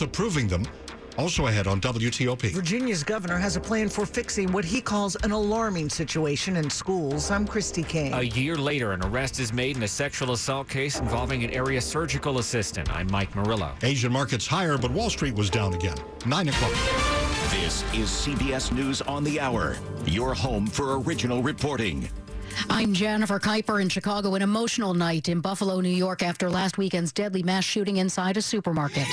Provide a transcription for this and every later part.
both approving them. Also ahead on WTOP. Virginia's governor has a plan for fixing what he calls an alarming situation in schools. I'm Christy King. A year later, an arrest is made in a sexual assault case involving an area surgical assistant. I'm Mike Murillo. Asian markets higher, but Wall Street was down again. 9 o'clock. This is CBS News on the Hour, your home for original reporting. I'm Jennifer Kuiper in Chicago. An emotional night in Buffalo, New York after last weekend's deadly mass shooting inside a supermarket.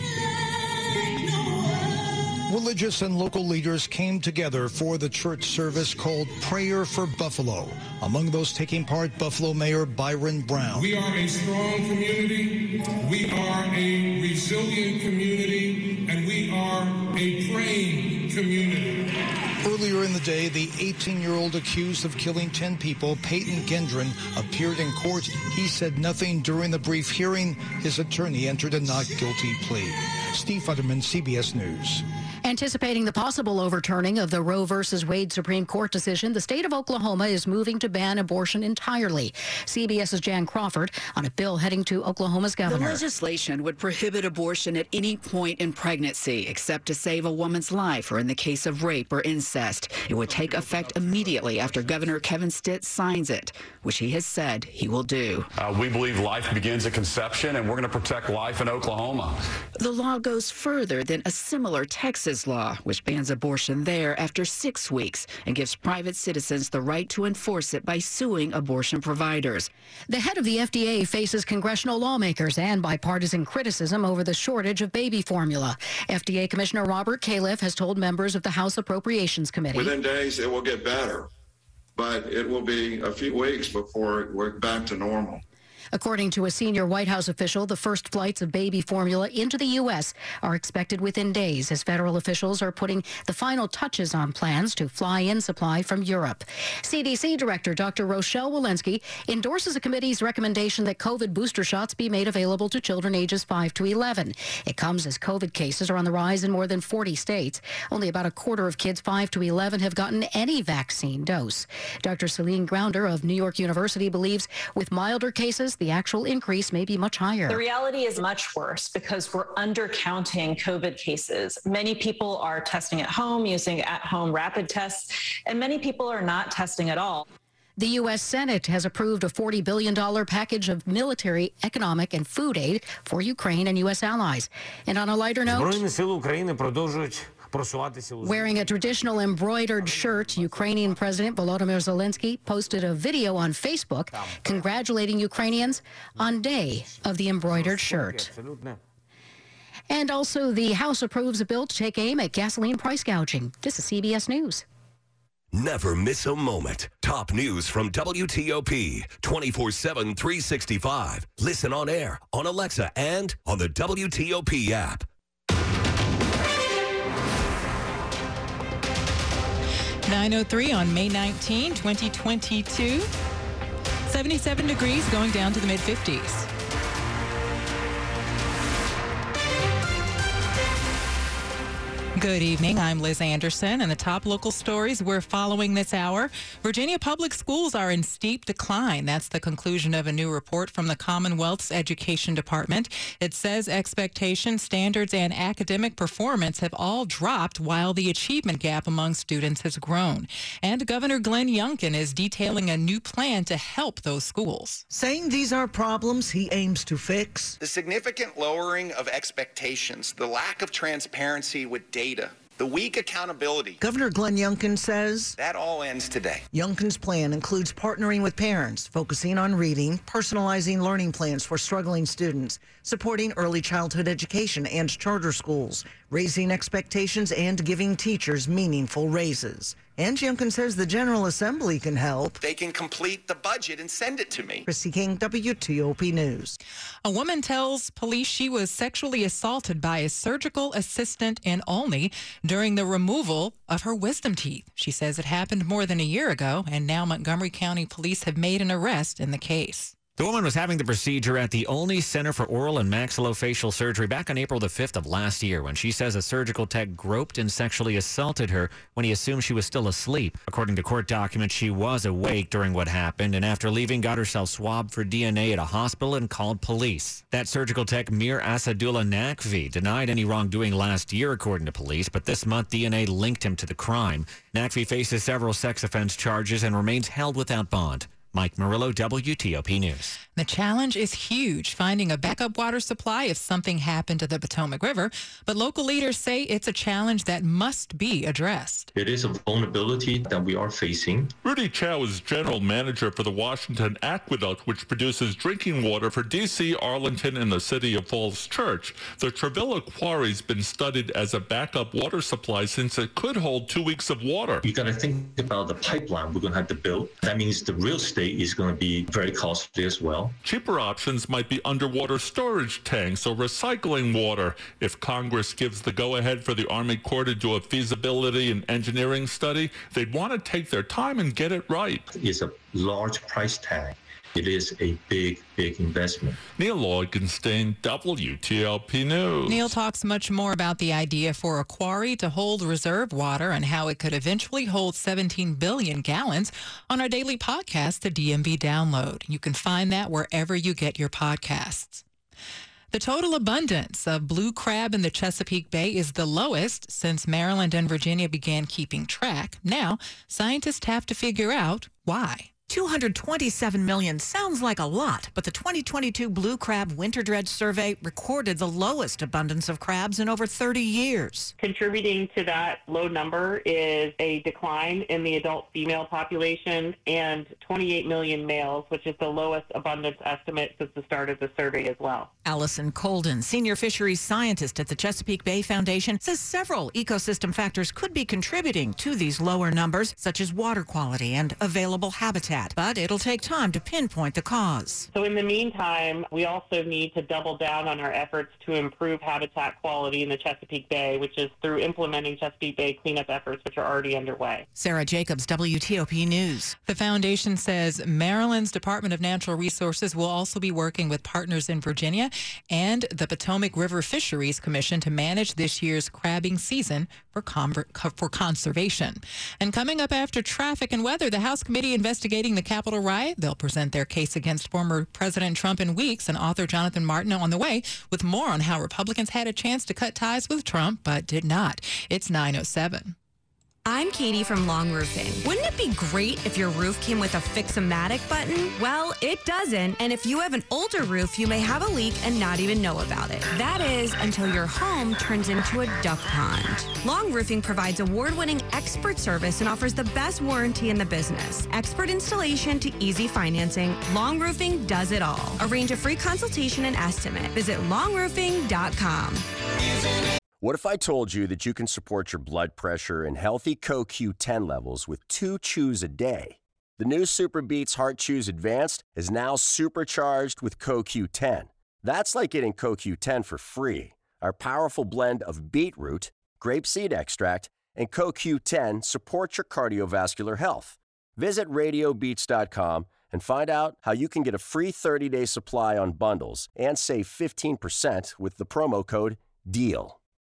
Religious and local leaders came together for the church service called Prayer for Buffalo. Among those taking part, Buffalo Mayor Byron Brown. We are a strong community, we are a resilient community, and we are a praying community. Earlier in the day, the 18-year-old accused of killing 10 people, Peyton Gendron, appeared in court. He said nothing during the brief hearing. His attorney entered a not guilty plea. Steve Futterman, CBS News. Anticipating the possible overturning of the Roe v. Wade Supreme Court decision, the state of Oklahoma is moving to ban abortion entirely. CBS's Jan Crawford on a bill heading to Oklahoma's governor. The legislation would prohibit abortion at any point in pregnancy, except to save a woman's life or in the case of rape or incest. It would take effect immediately after Governor Kevin Stitt signs it, which he has said he will do. We believe life begins at conception, and we're going to protect life in Oklahoma. The law goes further than a similar Texas law, which bans abortion there after 6 weeks and gives private citizens the right to enforce it by suing abortion providers. The head of the FDA faces congressional lawmakers and bipartisan criticism over the shortage of baby formula. FDA Commissioner Robert Califf has told members of the House Appropriations Committee. Within days, it will get better, but it will be a few weeks before we're back to normal. According to a senior White House official, the first flights of baby formula into the U.S. are expected within days as federal officials are putting the final touches on plans to fly in supply from Europe. CDC Director Dr. Rochelle Walensky endorses a committee's recommendation that COVID booster shots be made available to children ages 5 to 11. It comes as COVID cases are on the rise in more than 40 states. Only about a quarter of kids 5 to 11 have gotten any vaccine dose. Dr. Celine Grounder of New York University believes with milder cases, the actual increase may be much higher. The reality is much worse because we're undercounting COVID cases. Many people are testing at home, using at-home rapid tests, and many people are not testing at all. The U.S. Senate has approved a $40 billion package of military, economic, and food aid for Ukraine and U.S. allies. And on a lighter note, wearing a traditional embroidered shirt, Ukrainian President Volodymyr Zelensky posted a video on Facebook congratulating Ukrainians on Day of the Embroidered Shirt. And also, the House approves a bill to take aim at gasoline price gouging. This is CBS News. Never miss a moment. Top news from WTOP 24/7, 365. Listen on air, on Alexa, and on the WTOP app. 9:03 on May 19, 2022. 77 degrees going down to the mid-50s. Good evening. I'm Liz Anderson, and the top local stories we're following this hour. Virginia public schools are in steep decline. That's the conclusion of a new report from the Commonwealth's Education Department. It says expectations, standards, and academic performance have all dropped while the achievement gap among students has grown. And Governor Glenn Youngkin is detailing a new plan to help those schools. Saying these are problems he aims to fix. The significant lowering of expectations, the lack of transparency with data, the weak accountability. Governor Glenn Youngkin says that all ends today. Youngkin's plan includes partnering with parents, focusing on reading, personalizing learning plans for struggling students, supporting early childhood education and charter schools, raising expectations, and giving teachers meaningful raises. And Youngkin says the General Assembly can help. They can complete the budget and send it to me. Christy King, WTOP News. A woman tells police she was sexually assaulted by a surgical assistant in Olney during the removal of her wisdom teeth. She says it happened more than a year ago, and now Montgomery County police have made an arrest in the case. The woman was having the procedure at the Olney Center for Oral and Maxillofacial Surgery back on April the 5th of last year when she says a surgical tech groped and sexually assaulted her when he assumed she was still asleep. According to court documents, she was awake during what happened and after leaving got herself swabbed for DNA at a hospital and called police. That surgical tech, Mir Asadullah Naqvi, denied any wrongdoing last year, according to police, but this month DNA linked him to the crime. Naqvi faces several sex offense charges and remains held without bond. Mike Murillo, WTOP News. The challenge is huge, finding a backup water supply if something happened to the Potomac River. But local leaders say it's a challenge that must be addressed. It is a vulnerability that we are facing. Rudy Chow is general manager for the Washington Aqueduct, which produces drinking water for D.C., Arlington, and the city of Falls Church. The Travilla Quarry's been studied as a backup water supply since it could hold 2 weeks of water. You got to think about the pipeline we're going to have to build. That means the real estate is going to be very costly as well. Cheaper options might be underwater storage tanks or recycling water. If Congress gives the go-ahead for the Army Corps to do a feasibility and engineering study, they'd want to take their time and get it right. It's a large price tag. It is a big investment. Neil Augenstein, WTOP News. Neil talks much more about the idea for a quarry to hold reserve water and how it could eventually hold 17 billion gallons on our daily podcast, the DMV Download. You can find that wherever you get your podcasts. The total abundance of blue crab in the Chesapeake Bay is the lowest since Maryland and Virginia began keeping track. Now, scientists have to figure out why. 227 million sounds like a lot, but the 2022 Blue Crab Winter Dredge Survey recorded the lowest abundance of crabs in over 30 years. Contributing to that low number is a decline in the adult female population and 28 million males, which is the lowest abundance estimate since the start of the survey as well. Allison Colden, senior fisheries scientist at the Chesapeake Bay Foundation, says several ecosystem factors could be contributing to these lower numbers, such as water quality and available habitat. But it'll take time to pinpoint the cause. So in the meantime, we also need to double down on our efforts to improve habitat quality in the Chesapeake Bay, which is through implementing Chesapeake Bay cleanup efforts, which are already underway. Sarah Jacobs, WTOP News. The foundation says Maryland's Department of Natural Resources will also be working with partners in Virginia and the Potomac River Fisheries Commission to manage this year's crabbing season for conservation. And coming up after traffic and weather, the House Committee investigating the Capitol riot. They'll present their case against former President Trump in weeks, and author Jonathan Martineau on the way with more on how Republicans had a chance to cut ties with Trump but did not. It's 9:07. I'm Katie from Long Roofing. Wouldn't it be great if your roof came with a Fix-O-Matic button? Well, it doesn't, and if you have an older roof, you may have a leak and not even know about it. That is, until your home turns into a duck pond. Long Roofing provides award-winning expert service and offers the best warranty in the business. Expert installation to easy financing, Long Roofing does it all. Arrange a free consultation and estimate. Visit longroofing.com. What if I told you that you can support your blood pressure and healthy CoQ10 levels with 2 chews a day? The new Super Beats Heart Chews Advanced is now supercharged with CoQ10. That's like getting CoQ10 for free. Our powerful blend of beetroot, grapeseed extract, and CoQ10 supports your cardiovascular health. Visit radiobeats.com and find out how you can get a free 30-day supply on bundles and save 15% with the promo code DEAL.